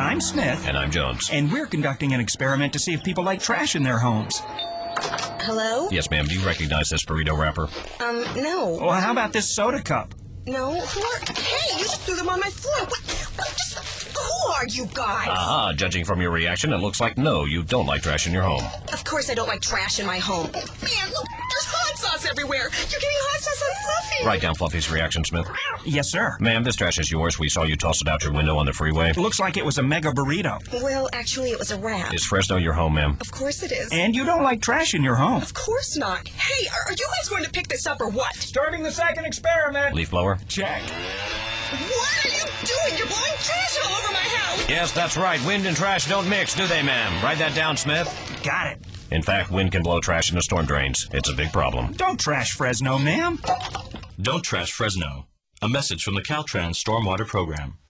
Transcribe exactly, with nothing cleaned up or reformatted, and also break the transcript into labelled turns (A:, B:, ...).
A: I'm Smith.
B: And I'm Jones.
A: And we're conducting an experiment to see if people like trash in their homes.
C: Hello?
B: Yes, ma'am. Do you recognize this burrito wrapper?
C: Um, no.
A: Well, how about this soda cup?
C: No? Who are... Hey, you just threw them on my floor. What, what just... Who are you guys?
B: Aha, judging from your reaction, it looks like no, you don't like trash in your home.
C: Of course I don't like trash in my home. Man, look, there's hot sauce everywhere. You're getting hot sauce on Fluffy.
B: Write down Fluffy's reaction, Smith.
A: Yes, sir.
B: Ma'am, this trash is yours. We saw you toss it out your window on the freeway.
A: It looks like it was a mega burrito.
C: Well, actually, it was a wrap.
B: Is Fresno your home, ma'am?
C: Of course it is.
A: And you don't like trash in your home.
C: Of course not. Hey, are, are you guys going to pick this up or what?
A: Starting the second experiment.
B: Leaf blower?
A: Check.
C: What are you doing? You're blowing trash all over my house.
B: Yes, that's right. Wind and trash don't mix, do they, ma'am? Write that down, Smith.
A: Got it.
B: In fact, wind can blow trash into storm drains. It's a big problem.
A: Don't trash Fresno, ma'am.
D: Don't trash Fresno. A message from the Caltrans Stormwater Program.